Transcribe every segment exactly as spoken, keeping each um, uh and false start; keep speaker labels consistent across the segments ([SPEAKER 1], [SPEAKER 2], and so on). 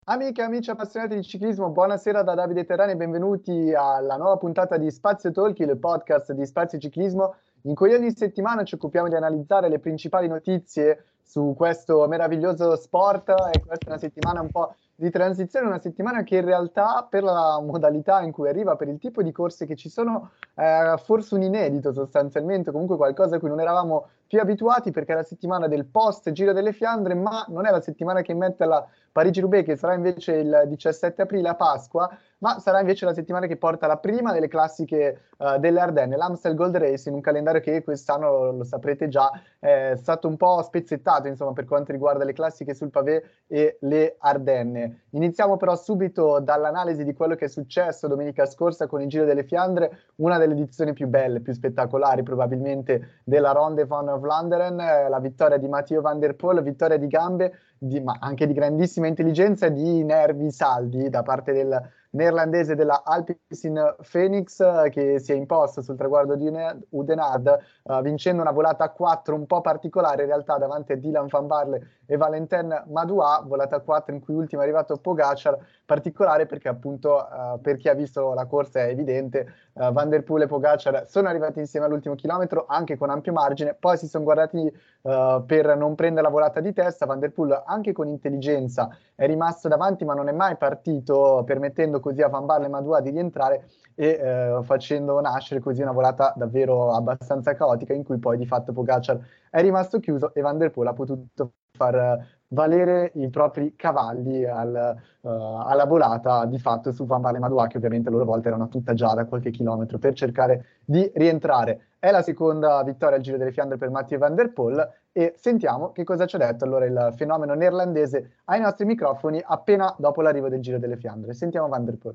[SPEAKER 1] Amiche e amici appassionati di ciclismo, buonasera da Davide Terrani e benvenuti alla nuova puntata di Spazio Talk, il podcast di Spazio Ciclismo, in cui ogni settimana ci occupiamo di analizzare le principali notizie su questo meraviglioso sport. E questa è una settimana un po' di transizione, una settimana che in realtà per la modalità in cui arriva, per il tipo di corse che ci sono, è forse un inedito sostanzialmente, comunque qualcosa a cui non eravamo più abituati, perché è la settimana del post Giro delle Fiandre, ma non è la settimana che mette la Parigi-Roubaix, che sarà invece il diciassette aprile a Pasqua, ma sarà invece la settimana che porta la prima delle classiche uh, delle Ardenne, l'Amstel Gold Race, in un calendario che quest'anno, lo, lo saprete già, è stato un po' spezzettato, insomma, per quanto riguarda le classiche sul pavé e le Ardenne. Iniziamo però subito dall'analisi di quello che è successo domenica scorsa con il Giro delle Fiandre, una delle edizioni più belle, più spettacolari probabilmente della Ronde van Vlaanderen, eh, la vittoria di Mathieu van der Poel, vittoria di gambe, di, ma anche di grandissima intelligenza e di nervi saldi da parte del neerlandese della Alpecin Phoenix, eh, che si è imposto sul traguardo di Oudenaarde, eh, vincendo una volata a quattro un po' particolare in realtà davanti a Dylan van Baarle e Valentin Madouas, volata a quattro in cui ultimo è arrivato Pogacar, particolare perché appunto uh, per chi ha visto la corsa è evidente, uh, Van der Poel e Pogacar sono arrivati insieme all'ultimo chilometro anche con ampio margine, poi si sono guardati uh, per non prendere la volata di testa. Van der Poel anche con intelligenza è rimasto davanti ma non è mai partito, permettendo così a Van Baarle e Madouas di rientrare e uh, facendo nascere così una volata davvero abbastanza caotica in cui poi di fatto Pogacar è rimasto chiuso e Van der Poel ha potuto far valere i propri cavalli al, uh, alla volata di fatto su Van Baarle e Madouas, che ovviamente a loro volta erano tutta già da qualche chilometro per cercare di rientrare. È la seconda vittoria al Giro delle Fiandre per Mathieu van der Poel e sentiamo che cosa ci ha detto allora il fenomeno neerlandese ai nostri microfoni appena dopo l'arrivo del Giro delle Fiandre. Sentiamo Van der Poel.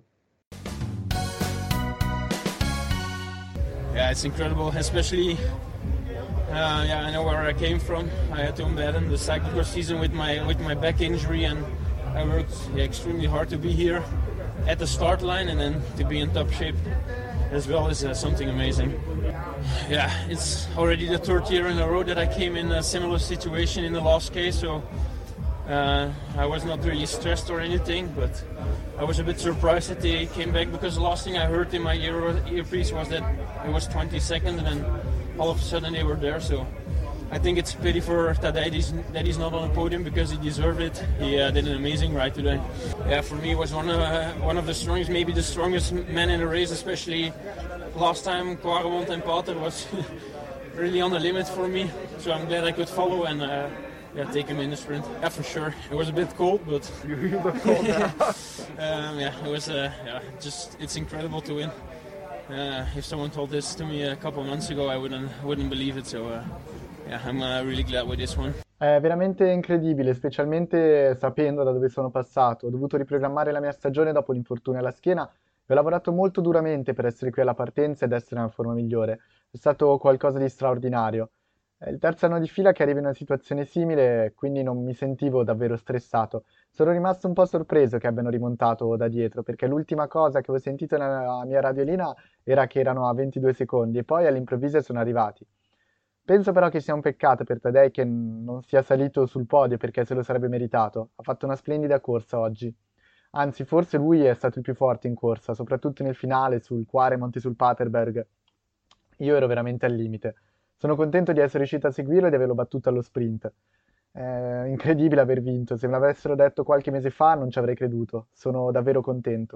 [SPEAKER 2] Yeah, it's incredible, especially Uh, yeah, I know where I came from. I had to abandon the cyclocross season with my with my back injury, and I worked yeah, extremely hard to be here at the start line and then to be in top shape as well is uh, something amazing. Yeah, it's already the third year in a row that I came in a similar situation in the last case, so uh, I was not really stressed or anything, but I was a bit surprised that they came back, because the last thing I heard in my ear earpiece was that it was twenty seconds, and then all of a sudden they were there. So I think it's a pity for Tadej that he's, that he's not on the podium, because he deserved it. He uh, did an amazing ride today. Yeah, for me it was one of uh, one of the strongest, maybe the strongest man in the race, especially last time Quaremont and Pater was really on the limit for me. So I'm glad I could follow and uh, yeah, take him in the sprint. Yeah, for sure. It was a bit cold, but
[SPEAKER 1] you look cold now.
[SPEAKER 2] um, yeah, it was uh, yeah, just it's incredible to win. Uh, if someone told this to me a couple of months ago, I wouldn't wouldn't believe it. So uh, yeah, I'm uh, really glad with this one.
[SPEAKER 1] È veramente incredibile, specialmente sapendo da dove sono passato. Ho dovuto riprogrammare la mia stagione dopo l'infortunio alla schiena e ho lavorato molto duramente per essere qui alla partenza ed essere in una forma migliore. È stato qualcosa di straordinario. È il terzo anno di fila che arrivo in una situazione simile, quindi non mi sentivo davvero stressato. Sono rimasto un po' sorpreso che abbiano rimontato da dietro, perché l'ultima cosa che ho sentito nella mia radiolina era che erano a ventidue secondi e poi all'improvviso sono arrivati. Penso però che sia un peccato per Tadej che non sia salito sul podio, perché se lo sarebbe meritato. Ha fatto una splendida corsa oggi. Anzi, forse lui è stato il più forte in corsa, soprattutto nel finale sul Quaremont e sul Paterberg. Io ero veramente al limite. Sono contento di essere riuscito a seguirlo e di averlo battuto allo sprint. È incredibile aver vinto. Se me l'avessero detto qualche mese fa non ci avrei creduto. Sono davvero contento.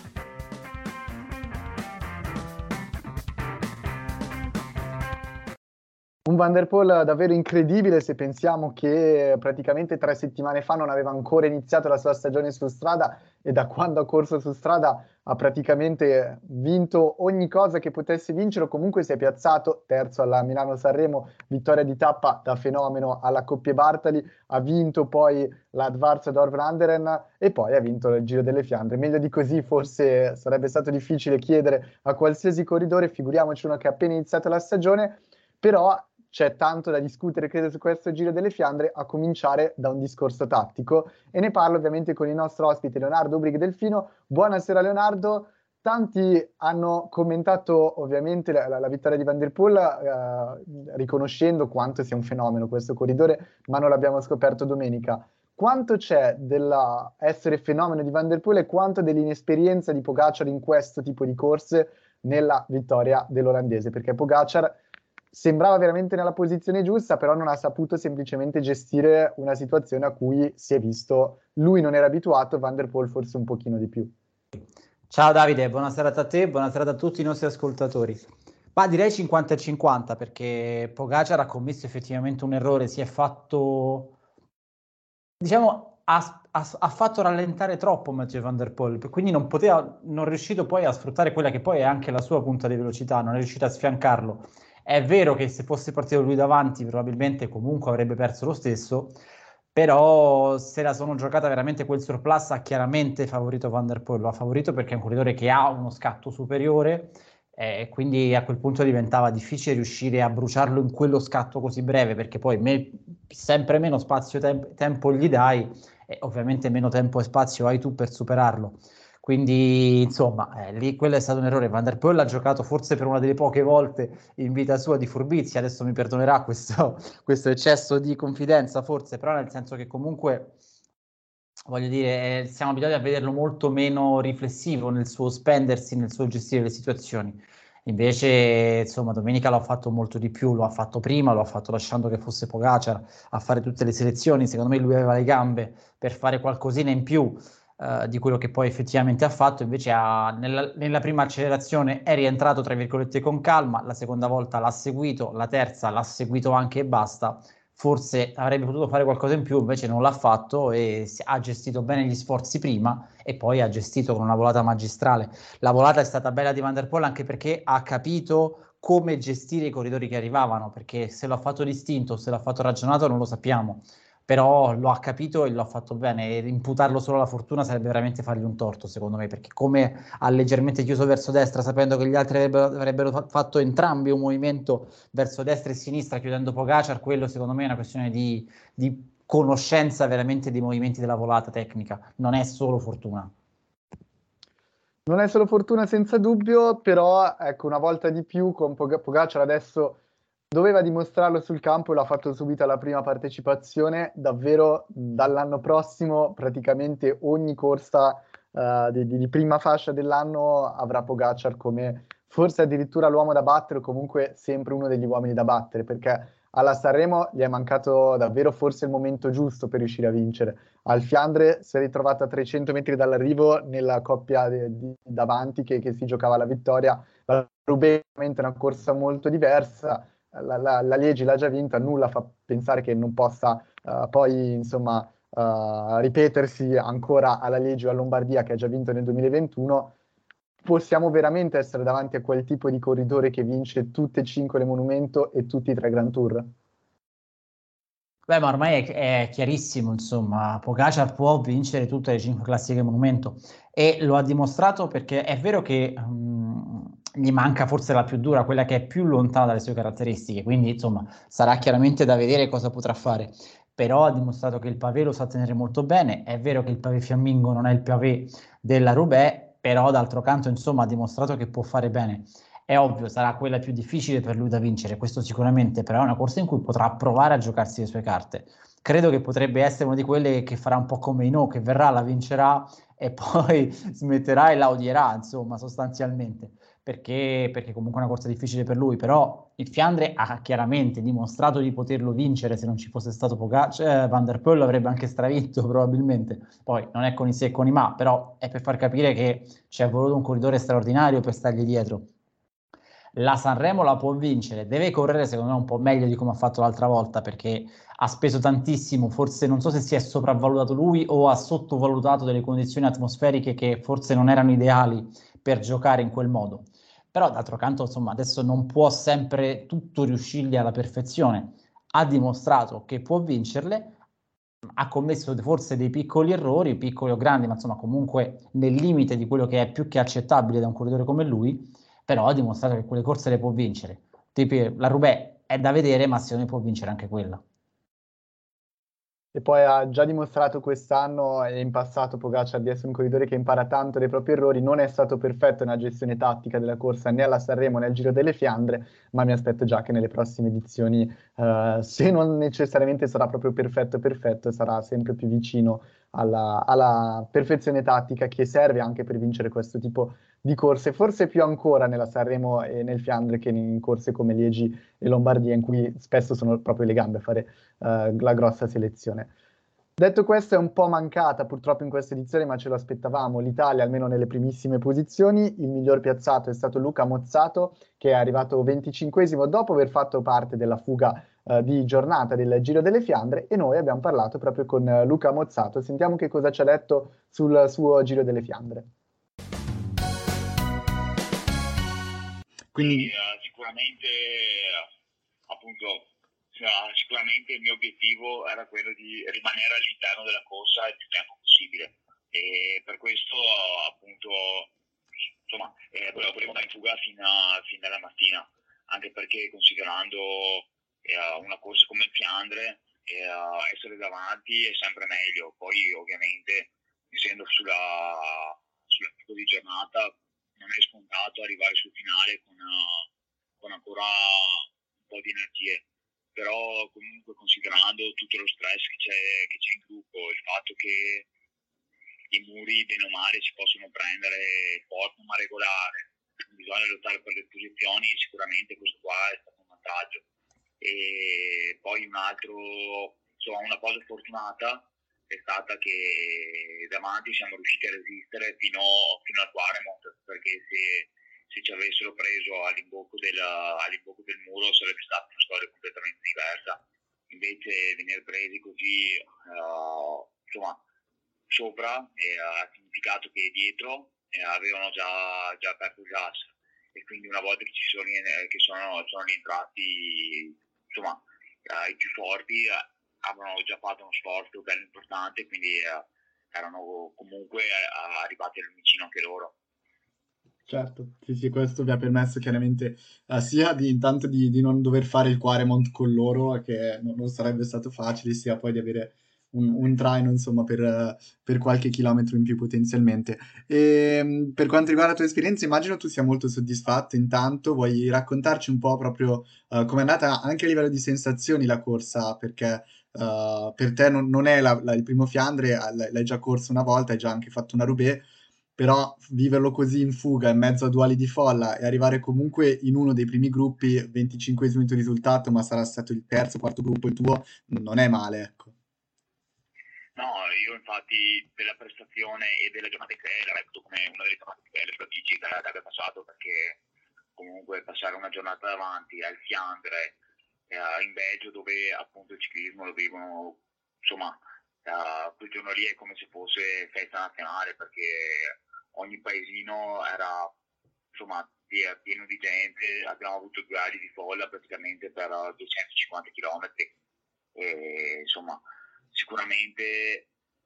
[SPEAKER 1] Un Van der Poel davvero incredibile, se pensiamo che praticamente tre settimane fa non aveva ancora iniziato la sua stagione su strada e da quando ha corso su strada ha praticamente vinto ogni cosa che potesse vincere, o comunque si è piazzato terzo alla Milano-Sanremo, vittoria di tappa da fenomeno alla Coppie Bartali, ha vinto poi l'Advarza Dor-Vlaanderen e poi ha vinto il Giro delle Fiandre. Meglio di così forse sarebbe stato difficile chiedere a qualsiasi corridore, figuriamoci uno che ha appena iniziato la stagione, però c'è tanto da discutere, credo, su questo Giro delle Fiandre, a cominciare da un discorso tattico, e ne parlo ovviamente con il nostro ospite Leonardo Ubrig Delfino. Buonasera Leonardo. Tanti hanno commentato ovviamente la, la, la vittoria di Van der Poel, eh, riconoscendo quanto sia un fenomeno questo corridore, ma non l'abbiamo scoperto domenica. quanto c'è dell'essere fenomeno di Van der Poel e quanto dell'inesperienza di Pogacar in questo tipo di corse nella vittoria dell'olandese, perché Pogacar sembrava veramente nella posizione giusta, però non ha saputo semplicemente gestire una situazione a cui si è visto lui non era abituato, Van der Poel forse un pochino di più.
[SPEAKER 3] Ciao Davide, buona serata a te, buona serata a tutti i nostri ascoltatori. Ma direi cinquanta e cinquanta, perché Pogacar ha commesso effettivamente un errore, si è fatto, diciamo, ha, ha, ha fatto rallentare troppo Mathieu Van der Poel, quindi non poteva, non è riuscito poi a sfruttare quella che poi è anche la sua punta di velocità, non è riuscito a sfiancarlo. È vero che se fosse partito lui davanti probabilmente comunque avrebbe perso lo stesso, però se la sono giocata veramente, quel surplus ha chiaramente favorito Van der Poel, lo ha favorito perché è un corridore che ha uno scatto superiore e eh, quindi a quel punto diventava difficile riuscire a bruciarlo in quello scatto così breve, perché poi me, sempre meno spazio temp- tempo gli dai e ovviamente meno tempo e spazio hai tu per superarlo. Quindi insomma, eh, lì quello è stato un errore. Van der Poel ha giocato forse per una delle poche volte in vita sua di furbizia, adesso mi perdonerà questo, questo eccesso di confidenza forse, però nel senso che comunque voglio dire, eh, siamo abituati a vederlo molto meno riflessivo nel suo spendersi, nel suo gestire le situazioni. Invece, insomma, domenica l'ha fatto molto di più, lo ha fatto prima, lo ha fatto lasciando che fosse Pogacar a fare tutte le selezioni. Secondo me lui aveva le gambe per fare qualcosina in più uh, di quello che poi effettivamente ha fatto. Invece ha, nella, nella prima accelerazione è rientrato, tra virgolette, con calma, la seconda volta l'ha seguito, la terza l'ha seguito anche e basta. Forse avrebbe potuto fare qualcosa in più, invece non l'ha fatto e ha gestito bene gli sforzi prima e poi ha gestito con una volata magistrale. La volata è stata bella di Van der Poel anche perché ha capito come gestire i corridori che arrivavano, perché se l'ha fatto distinto, se l'ha fatto ragionato non lo sappiamo, però lo ha capito e lo ha fatto bene, e imputarlo solo alla fortuna sarebbe veramente fargli un torto secondo me, perché come ha leggermente chiuso verso destra sapendo che gli altri avrebbero, avrebbero fatto entrambi un movimento verso destra e sinistra chiudendo Pogacar, quello secondo me è una questione di, di conoscenza veramente dei movimenti della volata tecnica, non è solo fortuna.
[SPEAKER 1] Non è solo fortuna senza dubbio, però ecco, una volta di più con Pog- Pogacar adesso doveva dimostrarlo sul campo e l'ha fatto subito alla prima partecipazione. Davvero dall'anno prossimo praticamente ogni corsa uh, di, di prima fascia dell'anno avrà Pogacar come forse addirittura l'uomo da battere o comunque sempre uno degli uomini da battere, perché alla Sanremo gli è mancato davvero forse il momento giusto per riuscire a vincere. Al Fiandre si è ritrovato a trecento metri dall'arrivo nella coppia di, di davanti che, che si giocava la vittoria. La Roubaix è una corsa molto diversa, la, la, la Liegi l'ha già vinta, nulla fa pensare che non possa uh, poi insomma uh, ripetersi ancora alla Liegi o a Lombardia che ha già vinto nel duemilaventuno. Possiamo veramente essere davanti a quel tipo di corridore che vince tutte e cinque le Monumento e tutti i tre Grand Tour?
[SPEAKER 3] Beh, ma ormai è, è chiarissimo, insomma, Pogacar può vincere tutte le cinque classiche Monumento e lo ha dimostrato perché è vero che um, gli manca forse la più dura, quella che è più lontana dalle sue caratteristiche, quindi insomma sarà chiaramente da vedere cosa potrà fare, però ha dimostrato che il pavé lo sa tenere molto bene, è vero che il pavé fiammingo non è il pavé della Roubaix, però d'altro canto insomma ha dimostrato che può fare bene. È ovvio, sarà quella più difficile per lui da vincere, questo sicuramente, però è una corsa in cui potrà provare a giocarsi le sue carte. Credo che potrebbe essere una di quelle che farà un po' come Hinault, che verrà, la vincerà e poi smetterà e la odierà, insomma, sostanzialmente, perché, perché comunque è una corsa difficile per lui, però il Fiandre ha chiaramente dimostrato di poterlo vincere, se non ci fosse stato Pogacar, eh, Van der Poel l'avrebbe anche stravinto probabilmente, poi non è con i se e con i ma, però è per far capire che ci è voluto un corridore straordinario per stargli dietro. La Sanremo la può vincere, deve correre secondo me un po' meglio di come ha fatto l'altra volta perché ha speso tantissimo, forse non so se si è sopravvalutato lui o ha sottovalutato delle condizioni atmosferiche che forse non erano ideali per giocare in quel modo. Però d'altro canto insomma adesso non può sempre tutto riuscirgli alla perfezione, ha dimostrato che può vincerle, ha commesso forse dei piccoli errori, piccoli o grandi, ma insomma comunque nel limite di quello che è più che accettabile da un corridore come lui, però ha dimostrato che quelle corse le può vincere. Tipo, la Roubaix è da vedere, ma secondo me può vincere anche quella.
[SPEAKER 1] E poi ha già dimostrato quest'anno e in passato Pogacar di essere un corridore che impara tanto dai propri errori. Non è stato perfetto nella gestione tattica della corsa né alla Sanremo né al Giro delle Fiandre, ma mi aspetto già che nelle prossime edizioni, eh, se non necessariamente sarà proprio perfetto perfetto, sarà sempre più vicino alla, alla perfezione tattica che serve anche per vincere questo tipo di corse, forse più ancora nella Sanremo e nel Fiandre che in corse come Liegi e Lombardia, in cui spesso sono proprio le gambe a fare uh, la grossa selezione. Detto questo, è un po' mancata purtroppo in questa edizione, ma ce lo aspettavamo, l'Italia almeno nelle primissime posizioni. Il miglior piazzato è stato Luca Mozzato, che è arrivato venticinquesimo dopo aver fatto parte della fuga uh, di giornata del Giro delle Fiandre, e noi abbiamo parlato proprio con uh, Luca Mozzato. Sentiamo che cosa ci ha detto sul suo Giro delle Fiandre.
[SPEAKER 4] Quindi uh, sicuramente uh, appunto uh, sicuramente il mio obiettivo era quello di rimanere all'interno della corsa il più tempo possibile, e per questo uh, appunto insomma eh, volevo andare in fuga fin, a, fin dalla mattina, anche perché considerando uh, una corsa come il Fiandre uh, essere davanti è sempre meglio. Poi ovviamente essendo sulla sulla tipo di giornata non è scontato arrivare sul finale con, uh, con ancora un po' di energie, però comunque considerando tutto lo stress che c'è, che c'è in gruppo, il fatto che i muri bene o male si possono prendere forte ma regolare, bisogna lottare per le posizioni, sicuramente questo qua è stato un vantaggio. E poi un altro, insomma una cosa fortunata è stata che davanti siamo riusciti a resistere fino, fino al Quaremont, perché se, se ci avessero preso all'imbocco del, all'imbocco del muro sarebbe stata una storia completamente diversa. Invece venire presi così uh, insomma sopra eh, ha significato che dietro eh, avevano già, già aperto il gas, e quindi una volta che ci sono, che sono, sono rientrati insomma eh, i più forti eh, avevano già fatto uno sforzo bello importante, quindi eh, erano comunque eh, arrivati vicino anche loro.
[SPEAKER 5] Certo, sì, sì, questo vi ha permesso chiaramente eh, sia di intanto di, di non dover fare il Quaremont con loro, che non, non sarebbe stato facile, sia poi di avere un, un traino, insomma, per, eh, per qualche chilometro in più potenzialmente. E mh, per quanto riguarda la tua esperienza, immagino tu sia molto soddisfatto. Intanto vuoi raccontarci un po' proprio eh, com'è andata anche a livello di sensazioni la corsa, perché eh, per te non, non è la- la- il primo Fiandre, l'hai l'hai già corso una volta, hai già anche fatto una Roubaix, però viverlo così in fuga in mezzo a due ali di folla e arrivare comunque in uno dei primi gruppi, venticinquesimo il tuo risultato, ma sarà stato il terzo, quarto gruppo il tuo, non è male, ecco.
[SPEAKER 4] No, io infatti della prestazione e della giornata che la reputo come una delle giornate più belle strategiche che abbia passato, perché comunque passare una giornata davanti al Fiandre, eh, in Belgio, dove appunto il ciclismo lo vivono, insomma, eh, quel giorno lì è come se fosse festa nazionale, perché ogni paesino era insomma pieno di gente. Abbiamo avuto due ali di folla praticamente per duecentocinquanta chilometri, e insomma sicuramente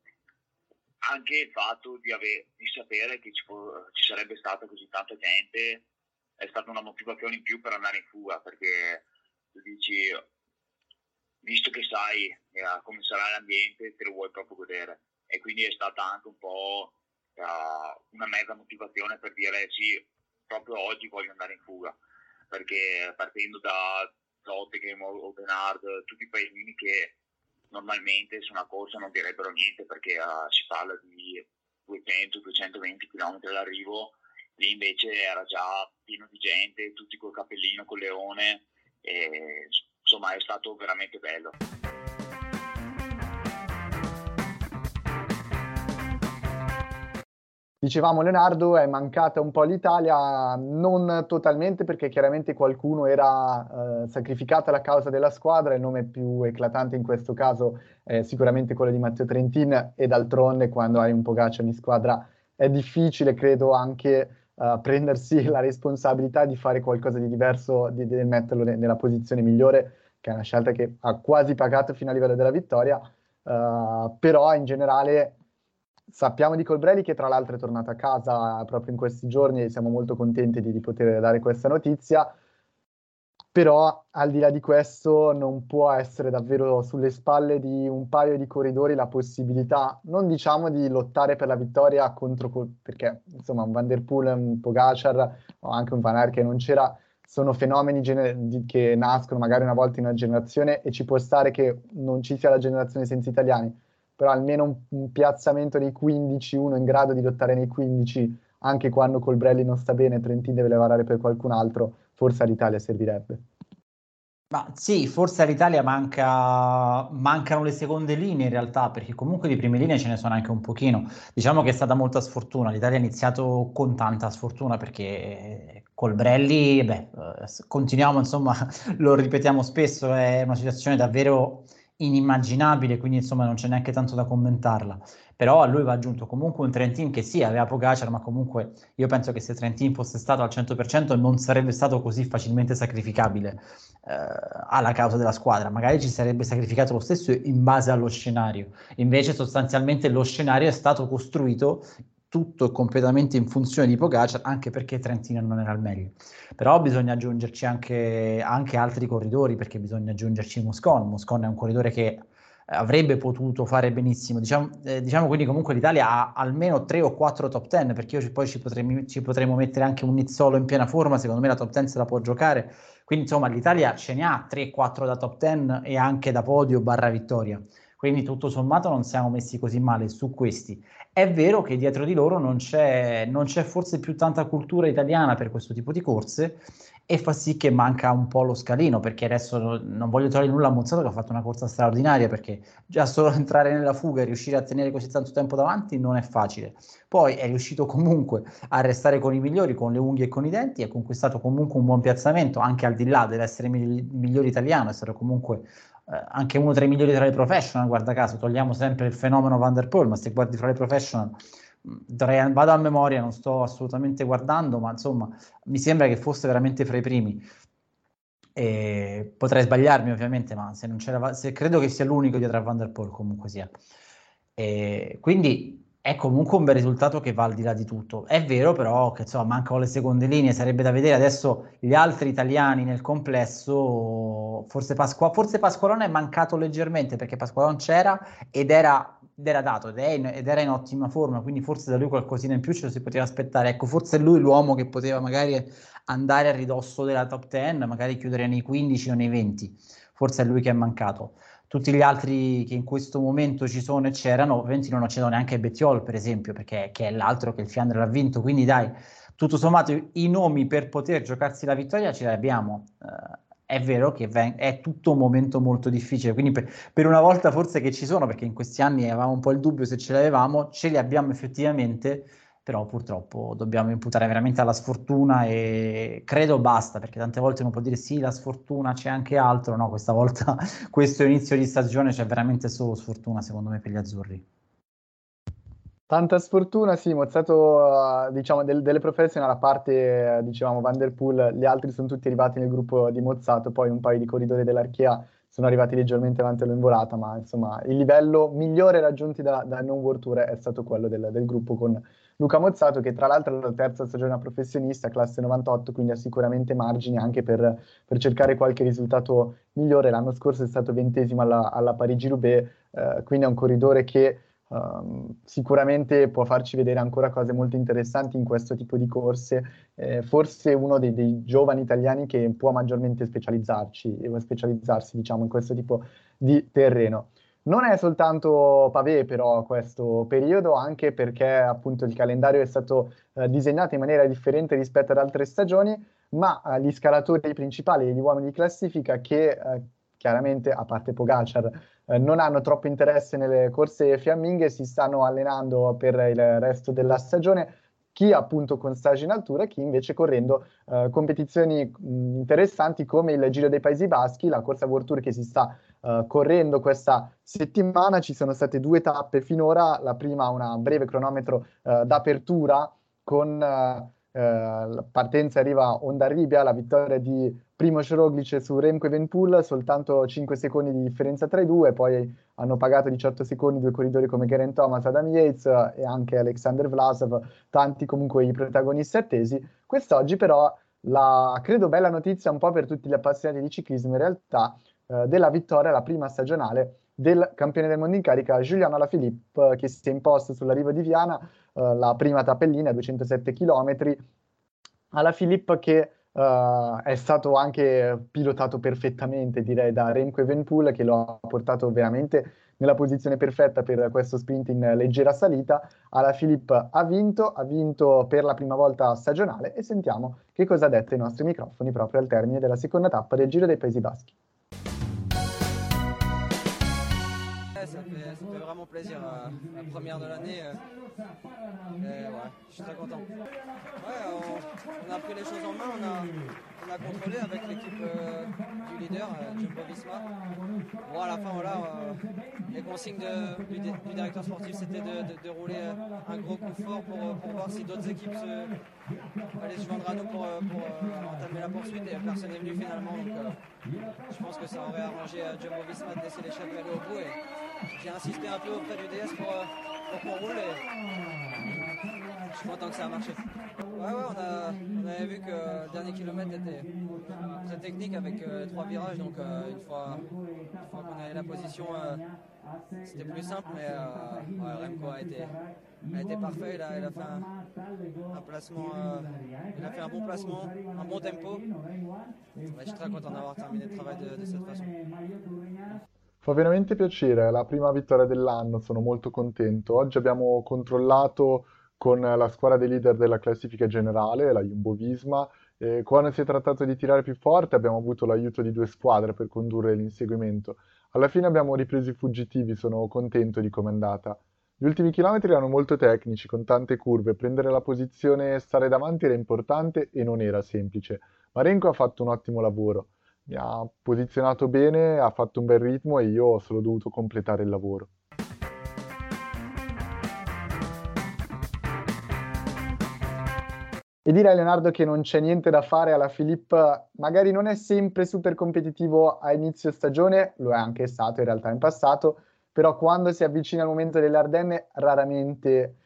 [SPEAKER 4] anche il fatto di, aver, di sapere che ci, ci sarebbe stata così tanta gente è stata una motivazione in più per andare in fuga, perché tu dici, visto che sai eh, come sarà l'ambiente, te lo vuoi proprio godere, e quindi è stata anche un po' uh, una mezza motivazione per dire sì, proprio oggi voglio andare in fuga, perché partendo da Zottegem o Benard, tutti i paesini che normalmente su una corsa non direbbero niente, perché uh, si parla di duecento duecentoventi chilometri all'arrivo, lì invece era già pieno di gente, tutti col cappellino, col leone, e insomma è stato veramente bello.
[SPEAKER 1] Dicevamo, Leonardo, è mancata un po' l'Italia, non totalmente, perché chiaramente qualcuno era eh, sacrificato alla causa della squadra. Il nome più eclatante in questo caso è sicuramente quello di Matteo Trentin, e d'altronde quando hai un Pogacar in squadra è difficile, credo, anche uh, prendersi la responsabilità di fare qualcosa di diverso, di, di metterlo ne- nella posizione migliore, che è una scelta che ha quasi pagato fino a livello della vittoria. Uh, però in generale sappiamo di Colbrelli, che tra l'altro è tornato a casa proprio in questi giorni, e siamo molto contenti di, di poter dare questa notizia. però al di là di questo non può essere davvero sulle spalle di un paio di corridori la possibilità, non diciamo di lottare per la vittoria contro, perché insomma un Van der Poel, un Pogacar o anche un Van Aert che non c'era, sono fenomeni gener- di- che nascono magari una volta in una generazione e ci può stare che non ci sia la generazione senza italiani, però almeno un, un piazzamento nei quindici, uno in grado di lottare nei quindici anche quando Colbrelli non sta bene, Trentin deve lavorare per qualcun altro, forse all'Italia servirebbe.
[SPEAKER 3] Ma sì, forse all'Italia manca, mancano le seconde linee in realtà, perché comunque di prime linee ce ne sono anche un pochino. Diciamo che è stata molta sfortuna, l'Italia ha iniziato con tanta sfortuna perché Colbrelli, beh, eh, continuiamo, insomma, lo ripetiamo spesso, è una situazione davvero inimmaginabile, quindi insomma non c'è neanche tanto da commentarla. Però a lui va aggiunto comunque un Trentin che sì, aveva Pogacar, ma comunque io penso che se Trentin fosse stato al cento per cento non sarebbe stato così facilmente sacrificabile eh, alla causa della squadra. Magari ci sarebbe sacrificato lo stesso in base allo scenario. Invece sostanzialmente lo scenario è stato costruito tutto completamente in funzione di Pogacar, anche perché Trentino non era al meglio. Però bisogna aggiungerci anche, anche altri corridori, perché bisogna aggiungerci Moscon. Moscon è un corridore che avrebbe potuto fare benissimo. Diciamo, eh, diciamo quindi comunque l'Italia ha almeno tre o quattro top ten, perché io ci, poi ci potremmo, ci potremmo mettere anche un Nizzolo in piena forma, secondo me la top ten se la può giocare. Quindi insomma l'Italia ce ne ha tre quattro da top ten e anche da podio barra vittoria. Quindi tutto sommato non siamo messi così male su questi. È vero che dietro di loro non c'è, non c'è forse più tanta cultura italiana per questo tipo di corse e fa sì che manca un po' lo scalino, perché adesso no, non voglio togliere nulla a Mozzato che ha fatto una corsa straordinaria, perché già solo entrare nella fuga e riuscire a tenere così tanto tempo davanti non è facile. Poi è riuscito comunque a restare con i migliori, con le unghie e con i denti, ha conquistato comunque un buon piazzamento, anche al di là dell'essere il migliore italiano, è stato comunque eh, anche uno tra i migliori tra le professional, guarda caso, togliamo sempre il fenomeno Van der Poel, ma se guardi fra le professional, mh, vado a memoria, non sto assolutamente guardando, ma insomma mi sembra che fosse veramente fra i primi. E potrei sbagliarmi ovviamente, ma se non c'era, se credo che sia l'unico dietro a Van der Poel comunque sia. E quindi è comunque un bel risultato che va al di là di tutto. È vero però che insomma mancano le seconde linee, sarebbe da vedere adesso gli altri italiani nel complesso, forse, Pasqua, forse Pasqualone è mancato leggermente perché Pasqualone c'era ed era, ed era dato ed, è in, ed era in ottima forma, quindi forse da lui qualcosina in più ce lo si poteva aspettare. Ecco, forse è lui l'uomo che poteva magari andare a ridosso della top ten, magari chiudere nei quindici o nei venti, forse è lui che è mancato. Tutti gli altri che in questo momento ci sono e c'erano, ovviamente non accedono neanche a Bettiol, per esempio, perché che è l'altro che il Fiandre l'ha vinto, quindi dai, tutto sommato i nomi per poter giocarsi la vittoria ce li abbiamo. Uh, è vero che ven- è tutto un momento molto difficile, quindi per, per una volta forse che ci sono, perché in questi anni avevamo un po' il dubbio se ce l'avevamo, ce li abbiamo effettivamente, però purtroppo dobbiamo imputare veramente alla sfortuna e credo basta, perché tante volte uno può dire sì, la sfortuna c'è anche altro, no, questa volta questo inizio di stagione c'è veramente solo sfortuna secondo me per gli azzurri.
[SPEAKER 1] Tanta sfortuna, sì, Mozzato, eh, diciamo, del- delle professioni alla parte, eh, dicevamo, Van der Poel, gli altri sono tutti arrivati nel gruppo di Mozzato, poi un paio di corridori dell'Archea sono arrivati leggermente avanti all'Involata, ma insomma il livello migliore raggiunti da, da Non World Tour è stato quello del, del gruppo con Luca Mozzato, che tra l'altro è la terza stagione da professionista, classe novantotto, quindi ha sicuramente margini anche per, per cercare qualche risultato migliore. L'anno scorso è stato ventesimo alla, alla Parigi-Roubaix, eh, quindi è un corridore che Um, sicuramente può farci vedere ancora cose molto interessanti in questo tipo di corse, eh, forse uno dei, dei giovani italiani che può maggiormente specializzarci, eh, specializzarsi diciamo, in questo tipo di terreno. Non è soltanto pavé però questo periodo, anche perché appunto il calendario è stato eh, disegnato in maniera differente rispetto ad altre stagioni, ma eh, gli scalatori principali, gli uomini di classifica che eh, chiaramente, a parte Pogacar, eh, non hanno troppo interesse nelle corse fiamminghe, si stanno allenando per il resto della stagione, chi appunto con stage in altura e chi invece correndo eh, competizioni mh, interessanti come il Giro dei Paesi Baschi, la corsa World Tour che si sta eh, correndo questa settimana. Ci sono state due tappe finora, la prima una breve cronometro eh, d'apertura con eh, eh, la partenza arriva a Ondarribia, la vittoria di Primož Roglič su Remco Evenepoel, soltanto cinque secondi di differenza tra i due, poi hanno pagato diciotto secondi due corridori come Geraint Thomas, Adam Yates e anche Alexander Vlasov, tanti comunque i protagonisti attesi. Quest'oggi però la, credo, bella notizia un po' per tutti gli appassionati di ciclismo in realtà, eh, della vittoria, la prima stagionale del campione del mondo in carica Giuliano Alaphilippe, eh, che si è imposto sulla riva di Viana, eh, la prima tappellina, duecentosette chilometri. Alaphilippe che uh, è stato anche pilotato perfettamente, direi, da Remco Evenepoel, che lo ha portato veramente nella posizione perfetta per questo sprint in leggera salita. Alaphilippe ha vinto, ha vinto per la prima volta stagionale, e sentiamo che cosa ha detto ai nostri microfoni proprio al termine della seconda tappa del Giro dei Paesi Baschi.
[SPEAKER 6] Ça fait, ça fait vraiment plaisir, euh, la première de l'année. Euh, et ouais, je suis très content. Ouais, on, on a pris les choses en main, on a, on a contrôlé avec l'équipe euh, du leader, euh, Jumbo-Visma. Bon, à la fin, voilà, euh, les consignes de, du, du directeur sportif, c'était de, de, de rouler euh, un gros coup fort pour, pour voir si d'autres équipes se, allaient se joindre à nous pour, pour euh, entamer la poursuite, et personne n'est venu finalement. Donc, euh, je pense que ça aurait arrangé euh, Jumbo-Visma de laisser l'échappée aller au bout. Et, j'ai insisté un peu auprès du D S pour, pour qu'on roule, et je suis content que ça a marché. Ouais, ouais, on, a, on avait vu que le dernier kilomètre était très technique avec euh, trois virages, donc euh, une fois, une fois qu'on avait la position, euh, c'était plus simple, mais euh, ouais, Remco a été, a été parfait. Il a, il a fait un, un placement, euh, il a fait un bon placement, un bon tempo. Ouais, je suis très content d'avoir terminé le travail de, de cette façon.
[SPEAKER 1] Fa veramente piacere, è la prima vittoria dell'anno, sono molto contento. Oggi abbiamo controllato con la squadra dei leader della classifica generale, la Jumbo-Visma, e quando si è trattato di tirare più forte abbiamo avuto l'aiuto di due squadre per condurre l'inseguimento. Alla fine abbiamo ripreso i fuggitivi, sono contento di come è andata. Gli ultimi chilometri erano molto tecnici, con tante curve, prendere la posizione e stare davanti era importante e non era semplice, ma Renko ha fatto un ottimo lavoro. Mi ha posizionato bene, ha fatto un bel ritmo e io ho solo dovuto completare il lavoro. E direi, Leonardo, che non c'è niente da fare. Alaphilippe magari non è sempre super competitivo a inizio stagione, lo è anche stato in realtà in passato, però quando si avvicina al momento delle Ardenne raramente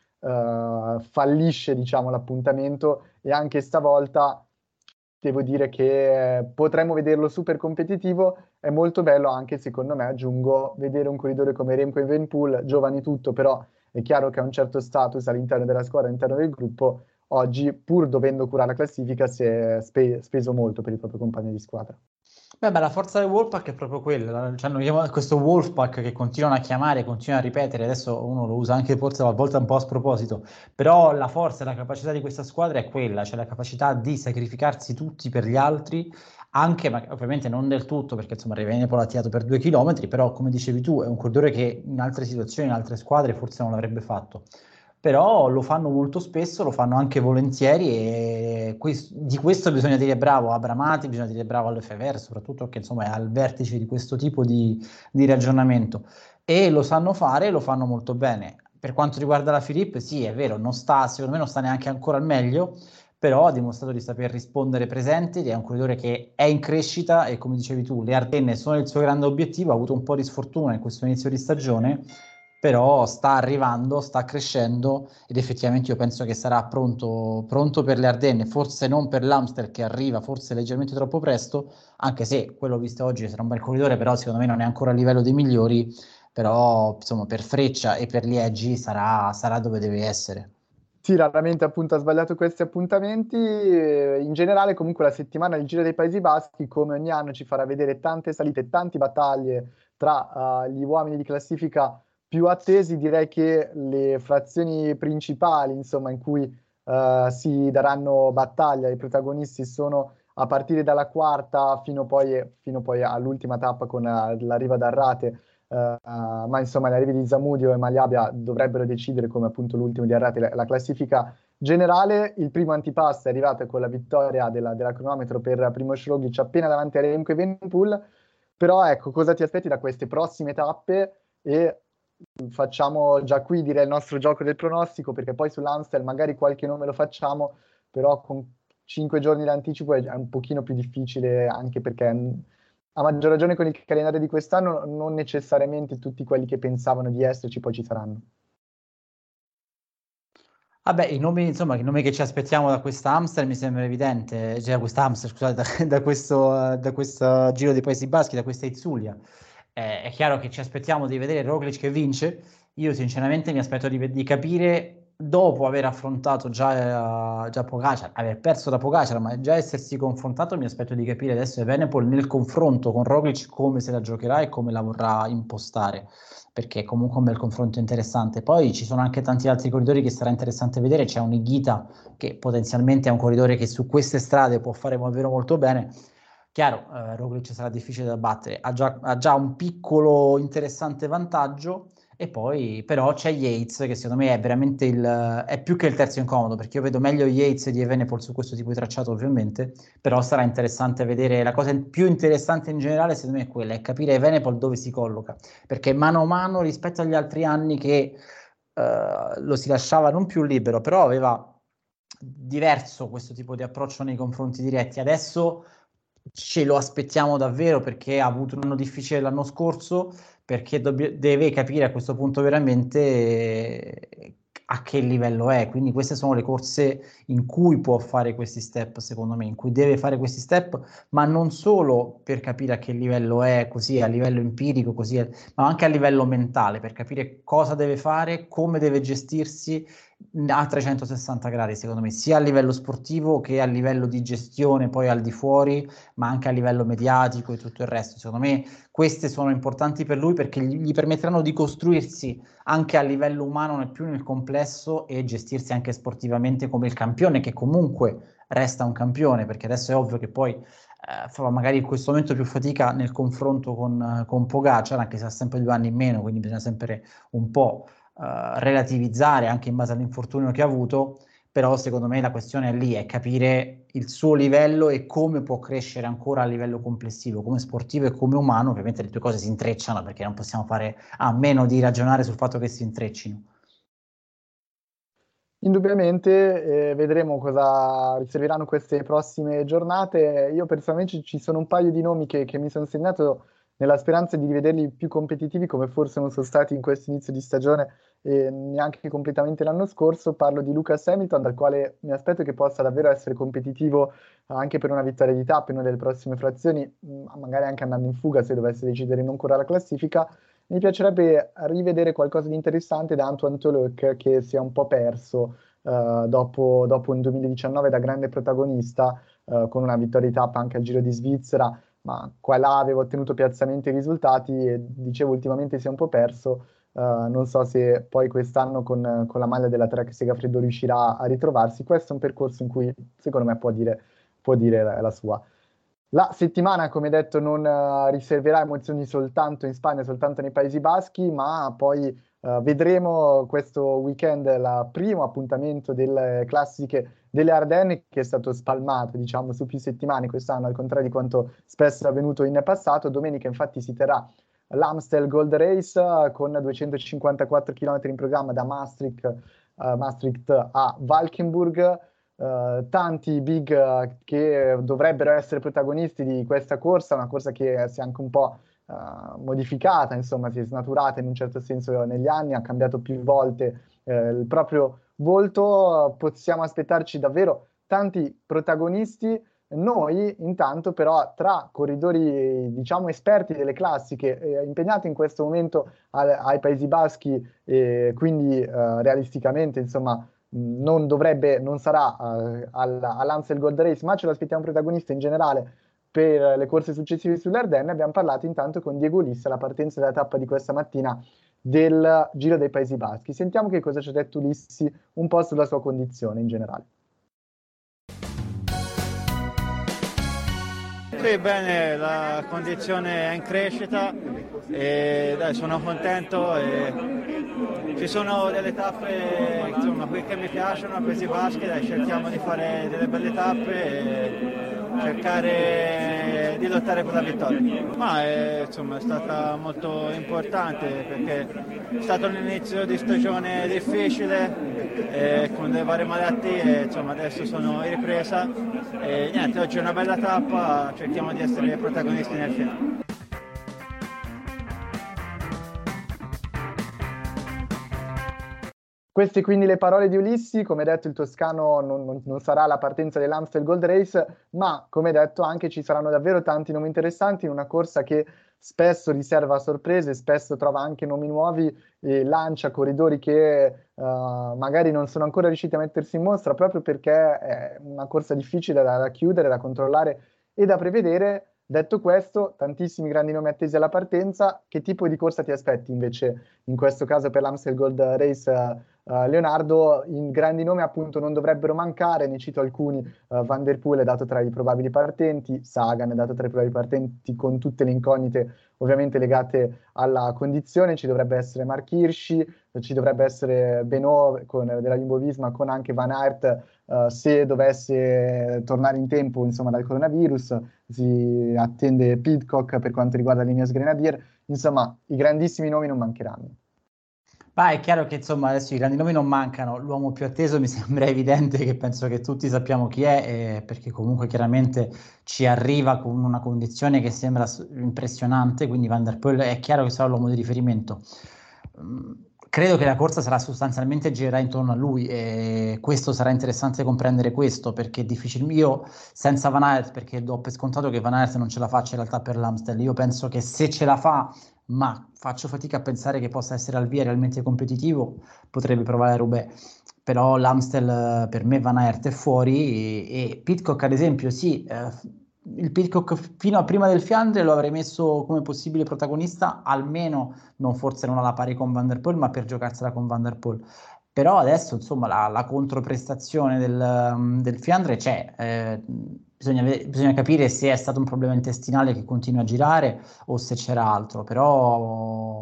[SPEAKER 1] uh, fallisce, diciamo, l'appuntamento, e anche stavolta devo dire che potremmo vederlo super competitivo. È molto bello anche, secondo me, aggiungo, vedere un corridore come Remco Evenepoel, giovane tutto, però è chiaro che ha un certo status all'interno della squadra, all'interno del gruppo. Oggi, pur dovendo curare la classifica, si è spe- speso molto per il proprio compagno di squadra.
[SPEAKER 3] Beh, beh, la forza del Wolfpack è proprio quella, cioè, hanno chiamato questo Wolfpack che continuano a chiamare, continuano a ripetere, adesso uno lo usa anche forse a volte un po' a sproposito, però la forza e la capacità di questa squadra è quella, cioè la capacità di sacrificarsi tutti per gli altri, anche, ma ovviamente non del tutto, perché insomma Evenepoel ha tirato per due chilometri, però come dicevi tu è un corridore che in altre situazioni, in altre squadre forse non l'avrebbe fatto. Però lo fanno molto spesso, lo fanno anche volentieri, e questo, di questo bisogna dire bravo a Bramati, bisogna dire bravo all'Efever, soprattutto che insomma è al vertice di questo tipo di, di ragionamento, e lo sanno fare, lo fanno molto bene. Per quanto riguarda Alaphilippe, sì, è vero, non sta, secondo me non sta neanche ancora al meglio, però ha dimostrato di saper rispondere presente, è un corridore che è in crescita e, come dicevi tu, le Ardenne sono il suo grande obiettivo, ha avuto un po' di sfortuna in questo inizio di stagione, però sta arrivando, sta crescendo, ed effettivamente io penso che sarà pronto, pronto per le Ardenne, forse non per l'Amstel che arriva forse leggermente troppo presto, anche se quello visto oggi sarà un bel corridore, però secondo me non è ancora a livello dei migliori, però insomma per Freccia e per Liegi sarà, sarà dove deve essere.
[SPEAKER 1] Sì, raramente appunto ha sbagliato questi appuntamenti. In generale comunque la settimana del Giro dei Paesi Baschi, come ogni anno, ci farà vedere tante salite, tante battaglie tra uh, gli uomini di classifica più attesi. Direi che le frazioni principali, insomma, in cui uh, si daranno battaglia i protagonisti sono a partire dalla quarta fino poi, fino poi all'ultima tappa con uh, l'arrivo ad Arrate. Uh, uh, ma insomma le arrive di Zamudio e Magliabia dovrebbero decidere, come appunto l'ultimo di Arrate, la, la classifica generale. Il primo antipasto è arrivato con la vittoria della, della cronometro per Primož Roglič appena davanti a Remco Evenepoel. Però ecco, cosa ti aspetti da queste prossime tappe? E facciamo già qui, direi, il nostro gioco del pronostico, perché poi sull'Amstel magari qualche nome lo facciamo, però con cinque giorni d'anticipo è un pochino più difficile, anche perché a maggior ragione con il calendario di quest'anno non necessariamente tutti quelli che pensavano di esserci poi ci saranno.
[SPEAKER 3] Vabbè, i nomi, insomma, i nomi che ci aspettiamo da questa Amstel mi sembra evidente, cioè da questa Amstel, scusate, da, da questo, da questo Giro dei Paesi Baschi, da questa Itzulia. Eh, è chiaro che ci aspettiamo di vedere Roglic che vince. Io sinceramente mi aspetto di, di capire, dopo aver affrontato già, uh, già Pogacar, aver perso da Pogacar, ma già essersi confrontato, mi aspetto di capire adesso Evenepoel nel confronto con Roglic come se la giocherà e come la vorrà impostare, perché è comunque un bel confronto interessante. Poi ci sono anche tanti altri corridori che sarà interessante vedere. C'è un Higuita che potenzialmente è un corridore che su queste strade può fare davvero molto bene. Chiaro, eh, Roglic sarà difficile da battere, ha già, ha già un piccolo interessante vantaggio, e poi però c'è Yates che secondo me è veramente il, è più che il terzo incomodo, perché io vedo meglio Yates di Evenepoel su questo tipo di tracciato ovviamente, però sarà interessante vedere. La cosa più interessante in generale secondo me è quella, è capire Evenepoel dove si colloca, perché mano a mano rispetto agli altri anni che uh, lo si lasciava non più libero, però aveva diverso questo tipo di approccio nei confronti diretti. Adesso ce lo aspettiamo davvero, perché ha avuto un anno difficile l'anno scorso, perché dobb- deve capire a questo punto veramente eh, a che livello è. Quindi queste sono le corse in cui può fare questi step, secondo me, in cui deve fare questi step, ma non solo per capire a che livello è, così a livello empirico, così, ma anche a livello mentale, per capire cosa deve fare, come deve gestirsi a trecentosessanta gradi, secondo me, sia a livello sportivo che a livello di gestione poi al di fuori, ma anche a livello mediatico e tutto il resto. Secondo me queste sono importanti per lui, perché gli, gli permetteranno di costruirsi anche a livello umano nel più nel complesso, e gestirsi anche sportivamente come il campione, che comunque resta un campione, perché adesso è ovvio che poi eh, fa magari in questo momento più fatica nel confronto con, con Pogacar, anche se ha sempre due anni in meno, quindi bisogna sempre un po' Uh, relativizzare anche in base all'infortunio che ha avuto. Però secondo me la questione è lì, è capire il suo livello e come può crescere ancora a livello complessivo, come sportivo e come umano. Ovviamente le due cose si intrecciano, perché non possiamo fare a meno di ragionare sul fatto che si intreccino.
[SPEAKER 1] Indubbiamente eh, vedremo cosa riserveranno queste prossime giornate. Io personalmente ci sono un paio di nomi che, che mi sono segnato nella speranza di rivederli più competitivi, come forse non sono stati in questo inizio di stagione e neanche completamente l'anno scorso. Parlo di Lewis Hamilton, dal quale mi aspetto che possa davvero essere competitivo anche per una vittoria di tappa in una delle prossime frazioni, magari anche andando in fuga se dovesse decidere non ancora la classifica. Mi piacerebbe rivedere qualcosa di interessante da Antoine Tolhoek, che si è un po' perso uh, dopo, dopo un duemiladiciannove da grande protagonista, uh, con una vittoria di tappa anche al Giro di Svizzera, ma qua e là aveva ottenuto piazzamenti e risultati, e dicevo ultimamente si è un po' perso. Uh, non so se poi quest'anno con, con la maglia della Trek Segafredo riuscirà a ritrovarsi. Questo è un percorso in cui secondo me può dire, può dire la, la sua. La settimana, come detto, non uh, riserverà emozioni soltanto in Spagna, soltanto nei Paesi Baschi, ma poi uh, vedremo questo weekend il primo appuntamento delle classiche delle Ardenne, che è stato spalmato, diciamo, su più settimane quest'anno, al contrario di quanto spesso è avvenuto in passato. Domenica infatti si terrà l'Amstel Gold Race uh, con duecentocinquantaquattro chilometri in programma da Maastricht, uh, Maastricht a Valkenburg. Uh, tanti big uh, che dovrebbero essere protagonisti di questa corsa, una corsa che si è anche un po' uh, modificata, insomma si è snaturata in un certo senso negli anni, ha cambiato più volte uh, il proprio volto. Possiamo aspettarci davvero tanti protagonisti. Noi intanto però, tra corridori diciamo esperti delle classiche, eh, impegnati in questo momento al, ai Paesi Baschi, e quindi uh, realisticamente insomma non dovrebbe, non sarà uh, all'Amstel Gold Race, ma ce lo aspettiamo protagonista in generale per le corse successive sulle Ardenne. Abbiamo parlato intanto con Diego Ulissi alla partenza della tappa di questa mattina del Giro dei Paesi Baschi. Sentiamo che cosa ci ha detto Ulissi un po' sulla sua condizione in generale.
[SPEAKER 7] Sì, bene, la condizione è in crescita e dai, sono contento. E ci sono delle tappe insomma, qui che mi piacciono, a Paesi Baschi, dai, cerchiamo di fare delle belle tappe e cercare di lottare per la vittoria. Ma è, insomma, è stata molto importante, perché è stato un inizio di stagione difficile e con le varie malattie, insomma adesso sono in ripresa e niente, oggi è una bella tappa, cerchiamo di essere protagonisti nel finale.
[SPEAKER 1] Queste quindi le parole di Ulissi. Come detto, il toscano non, non, non sarà la partenza dell'Amstel Gold Race, ma come detto anche ci saranno davvero tanti nomi interessanti in una corsa che spesso riserva sorprese, spesso trova anche nomi nuovi e lancia corridori che uh, magari non sono ancora riusciti a mettersi in mostra, proprio perché è una corsa difficile da, da chiudere, da controllare e da prevedere. Detto questo, tantissimi grandi nomi attesi alla partenza. Che tipo di corsa ti aspetti invece in questo caso per l'Amstel Gold Race, uh, uh, Leonardo? In grandi nomi appunto non dovrebbero mancare, ne cito alcuni. uh, Van der Poel è dato tra i probabili partenti, Sagan è dato tra i probabili partenti con tutte le incognite ovviamente legate alla condizione. Ci dovrebbe essere Mark Hirschi, ci dovrebbe essere Benoît con, della Jumbo-Visma, con anche Van Aert uh, se dovesse tornare in tempo insomma dal coronavirus. Si attende Pidcock per quanto riguarda Ineos Grenadier. Insomma, i grandissimi nomi non mancheranno.
[SPEAKER 3] Ma è chiaro che insomma adesso i grandi nomi non mancano. L'uomo più atteso mi sembra evidente, che penso che tutti sappiamo chi è, eh, perché comunque chiaramente ci arriva con una condizione che sembra impressionante, quindi Van der Poel è chiaro che sarà l'uomo di riferimento. Mm, credo che la corsa sarà sostanzialmente girerà intorno a lui, e questo sarà interessante comprendere questo, perché è difficile. Io senza Van Aert, perché do per scontato che Van Aert non ce la faccia in realtà per l'Amstel, io penso che se ce la fa, ma faccio fatica a pensare che possa essere al via realmente competitivo, potrebbe provare a Roubaix. Però l'Amstel per me Van Aert è fuori, e, e Pidcock ad esempio sì, eh, il Pidcock fino a prima del Fiandre lo avrei messo come possibile protagonista, almeno non forse non alla pari con Van der Poel, ma per giocarsela con Van der Poel. Però adesso insomma la, la controprestazione del, del Fiandre c'è, eh, bisogna, bisogna capire se è stato un problema intestinale che continua a girare o se c'era altro, però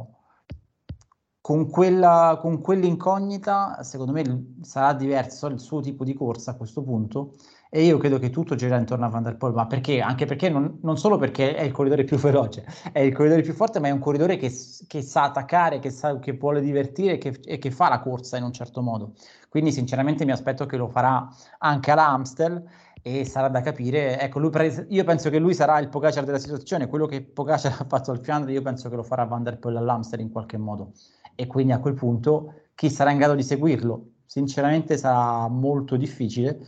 [SPEAKER 3] con quella, con quell'incognita secondo me sarà diverso il suo tipo di corsa a questo punto, e io credo che tutto girerà intorno a Van der Poel. Ma perché? Anche perché non, non solo perché è il corridore più veloce, è il corridore più forte, ma è un corridore che, che sa attaccare, che, sa, che vuole divertire che, e che fa la corsa in un certo modo. Quindi sinceramente mi aspetto che lo farà anche all'Amstel, e sarà da capire. Ecco, lui pre- io penso che lui sarà il Pogacar della situazione, quello che Pogacar ha fatto al Fiandre io penso che lo farà Van der Poel all'Amstel in qualche modo, e quindi a quel punto chi sarà in grado di seguirlo? Sinceramente sarà molto difficile,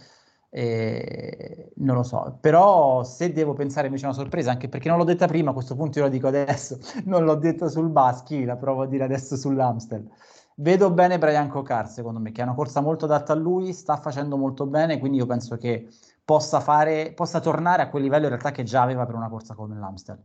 [SPEAKER 3] eh, non lo so. Però se devo pensare invece a una sorpresa, anche perché non l'ho detta prima, a questo punto io la dico adesso, non l'ho detta sul Baschi, la provo a dire adesso sull'Amstel. Vedo bene Brian Cocard, secondo me, che è una corsa molto adatta a lui, sta facendo molto bene, quindi io penso che possa fare, possa tornare a quel livello in realtà che già aveva per una corsa come l'Amstel.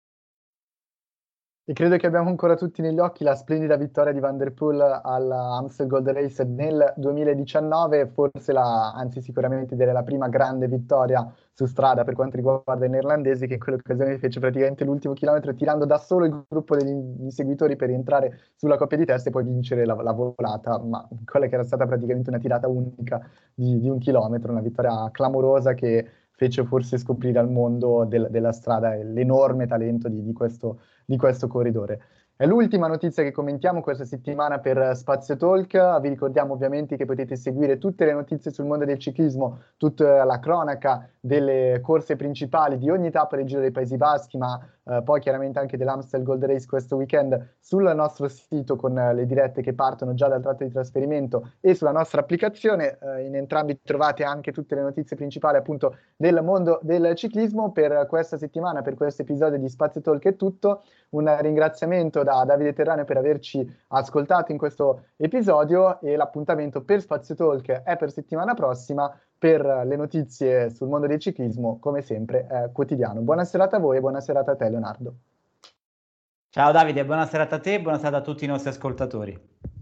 [SPEAKER 1] E credo che abbiamo ancora tutti negli occhi la splendida vittoria di Van der Poel alla Amstel Gold Race nel duemiladiciannove, forse la, anzi sicuramente direi la prima grande vittoria su strada per quanto riguarda i neerlandesi, che in quell'occasione fece praticamente l'ultimo chilometro tirando da solo il gruppo degli inseguitori per entrare sulla coppia di testa e poi vincere la, la volata, ma quella che era stata praticamente una tirata unica di, di un chilometro, una vittoria clamorosa che fece forse scoprire al mondo del, della strada l'enorme talento di, di, questo, di questo corridore. È l'ultima notizia che commentiamo questa settimana per Spazio Talk. Vi ricordiamo ovviamente che potete seguire tutte le notizie sul mondo del ciclismo, tutta la cronaca delle corse principali di ogni tappa del Giro dei Paesi Baschi, ma eh, poi chiaramente anche dell'Amstel Gold Race questo weekend sul nostro sito, con eh, le dirette che partono già dal tratto di trasferimento, e sulla nostra applicazione. Eh, in entrambi trovate anche tutte le notizie principali appunto del mondo del ciclismo. Per questa settimana, per questo episodio di Spazio Talk è tutto. Un ringraziamento da Davide Terraneo per averci ascoltato in questo episodio, e l'appuntamento per Spazio Talk è per settimana prossima per le notizie sul mondo del ciclismo, come sempre è quotidiano. Buona serata a voi e buona serata a te, Leonardo.
[SPEAKER 3] Ciao Davide, buona serata a te e buona serata a tutti i nostri ascoltatori.